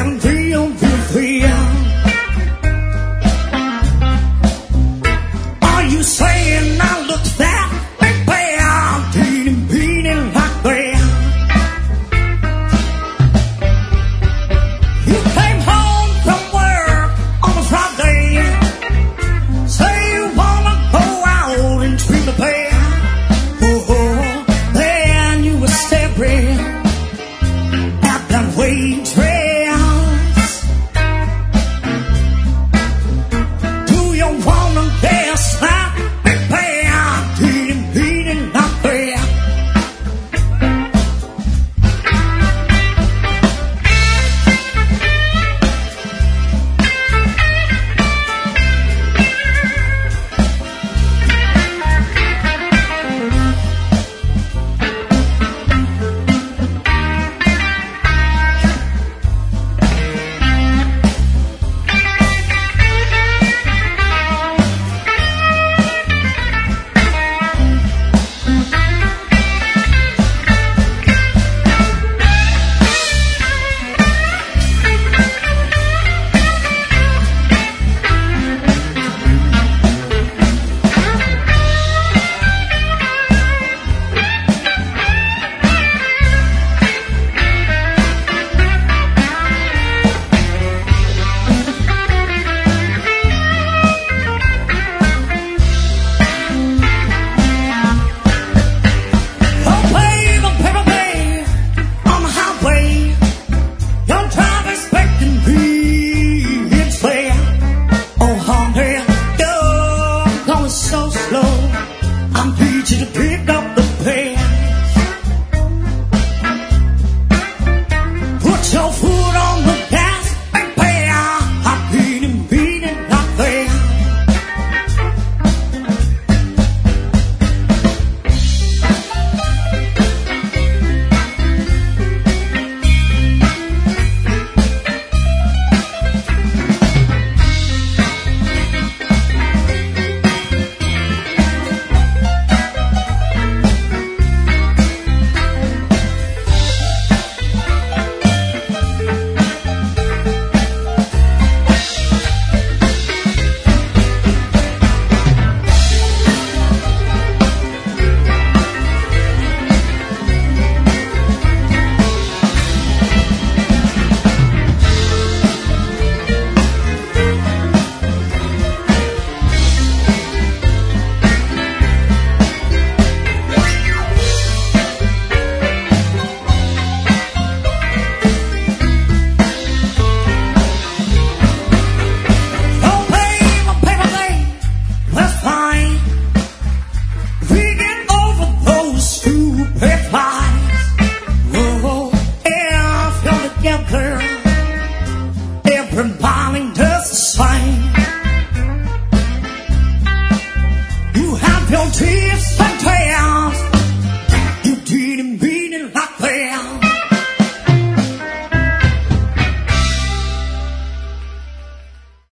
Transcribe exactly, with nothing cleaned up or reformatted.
can feel, feel, feel. Are you saying I look fat? Baby, I'm beating, beating like that. You came home from work on a Friday. Say you wanna go out and treat the bed. Oh, then you were staring at that waitress. Do you wanna dance now? Baby, I'm beating, beating like that. Oh, baby, baby, baby, on the highway, your driver expecting me. It's fair. Oh, honey, you're going so slow. I need you to pick up the pace. Put your foot on the gas, baby. I'm beating, beating like that. Oh, baby, baby, baby, we're fine. We get over those stupid fights. Oh, if you're together, everybody does the same. You have your tears.